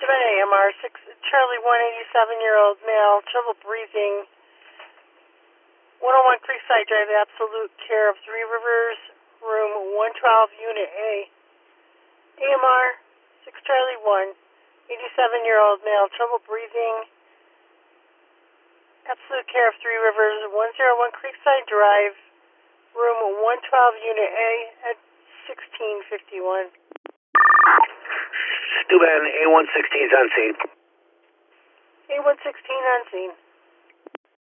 AMR 6 Charlie 187-year-old male, trouble breathing. 101 Creekside Drive, absolute care of Three Rivers, room 112, unit A. AMR 6 Charlie 187-year-old male, trouble breathing. Absolute care of Three Rivers, 101 Creekside Drive, room 112, unit A at 1651. Stuban, A116's on scene. A116 on scene.